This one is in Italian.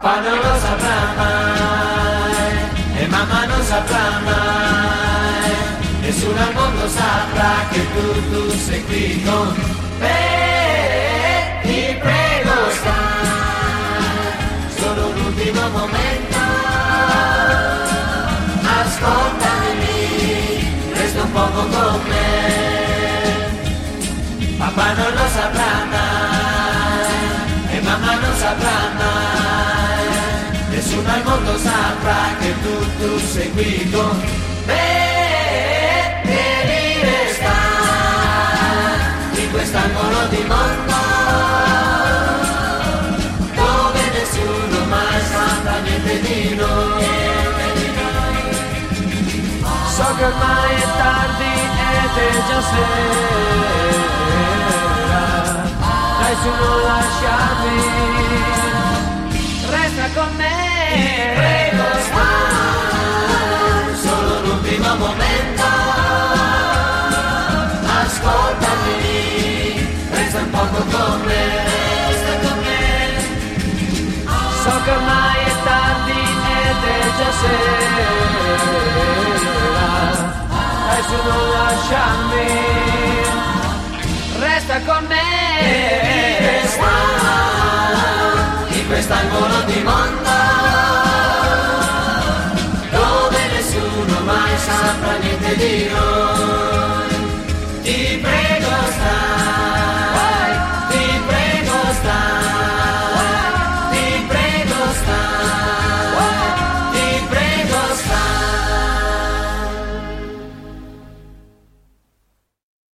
Papà non lo saprà mai e mamma non saprà mai, nessuno al mondo saprà che tu sei qui con me. Ti prego stai, solo l'ultimo momento, ascoltami, resta un poco con me. Papà non lo saprà mai e mamma non saprà mai, nessuno al mondo saprà che tu sei qui con me. Devi restare in quest'angolo di mondo dove nessuno mai saprà niente di noi. So che ormai è tardi ed è già sera, dai su non lasciarmi, resta con me. Prego stai, solo l'ultimo momento, ascoltami, resta un poco con me, resta con me. So che ormai è tardi ed è già sera, dai su non lasciarmi, resta con me. Resta in quest'angolo di mondo dove nessuno mai saprà niente di noi.